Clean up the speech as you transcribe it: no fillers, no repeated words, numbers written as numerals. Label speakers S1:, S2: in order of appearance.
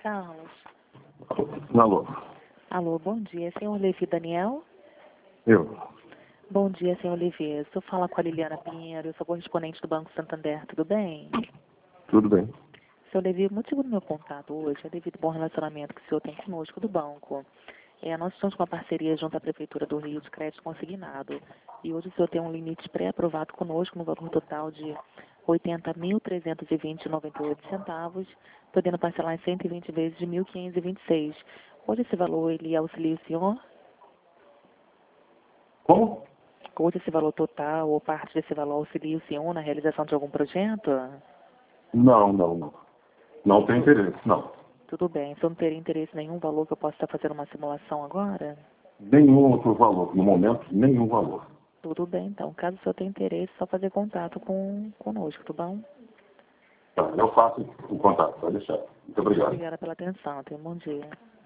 S1: Carlos.
S2: Alô.
S1: Alô, bom dia. Senhor Levi Daniel?
S2: Eu.
S1: Bom dia, senhor Levi. Eu falo com a Liliana Pinheiro, eu sou correspondente do Banco Santander, tudo bem?
S2: Tudo bem.
S1: Senhor Levi, o motivo do meu contato hoje é devido ao bom relacionamento que o senhor tem conosco do banco. Nós estamos com uma parceria junto à Prefeitura do Rio de Crédito Consignado. E hoje o senhor tem um limite pré-aprovado conosco no valor total de R$ 80.320,98, podendo parcelar em 120 vezes de R$ 1.526. Hoje esse valor ele auxilia o senhor?
S2: Como?
S1: Hoje esse valor total ou parte desse valor auxilia o senhor na realização de algum projeto?
S2: Não. Não tem interesse, não.
S1: Tudo bem. Se eu não teria interesse em nenhum valor que eu possa estar fazendo uma simulação agora?
S2: Nenhum outro valor. No momento, nenhum valor.
S1: Tudo bem, então. Caso o senhor tenha interesse, é só fazer contato conosco, tudo bom?
S2: Tá, eu faço o contato, pode deixar. Muito obrigado.
S1: Obrigada pela atenção. Tenha um bom dia.